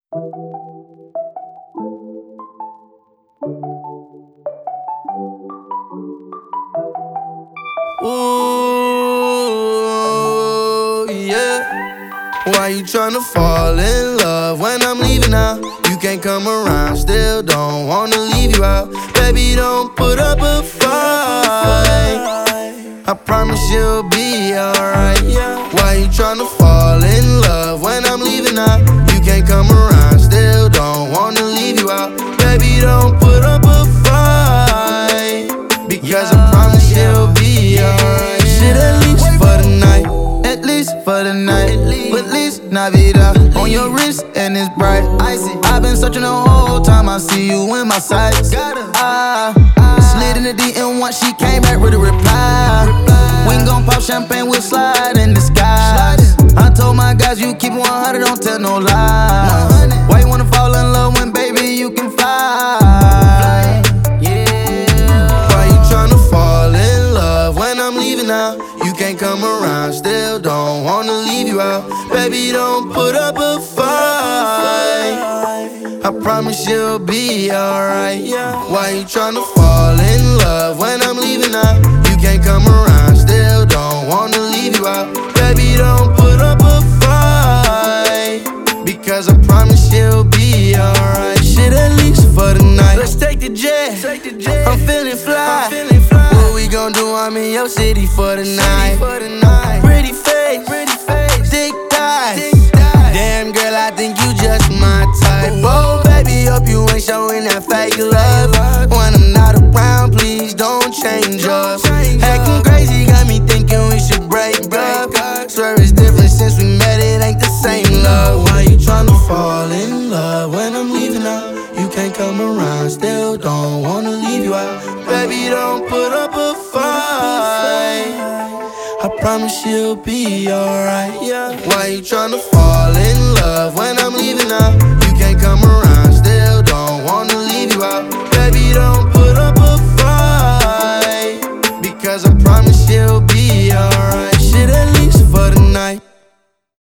Ooh, yeah. Why you tryna fall in love when I'm leaving now? You can't come around, still don't wanna leave you out. Baby, don't put up a fight. I promise you'll be alright. Why you tryna fall in love when I'm leaving now? You can't come around, still don't wanna leave you out. Baby, don't put up a fight, because I promise you'll be alright. Shit, at least for the night, at least for the night. But at least Navidad on your wrist and it's bright. Icy. I've been searching the whole time. I see you in my sights. Slid in the DM once she came back with a reply. We ain't gon' pop champagne, we'll slide in the skies. I told my guys you keep 100, don't tell no lies. Why you wanna fall in love when baby you can fly? Why you tryna fall in love when I'm leaving now? You can't come around, still don't wanna leave you out. Baby, don't put up a fight. I promise you'll be alright. Why you tryna fall in love when I'm leaving now? You can't come around, still don't wanna leave you out. Baby, don't put up a fight, because I promise you'll be alright. Shit, at least for the night. Let's take the jet. I'm feeling fly. What we gon' do? I'm in your city for the night. Pretty face, thick thighs. Damn girl, I think you just my type. Oh baby, hope you ain't showing that fake love. When I'm not around, please don't change up. Acting crazy got me thinking we should break up. Swear it's different since we met, it ain't the same love. Why you tryna fall in love when I'm leaving out? You can't come around, still don't wanna leave you out. Baby, don't put up a fight. I promise you'll be alright. Why you tryna fall in love when I'm leaving out? You can't come around.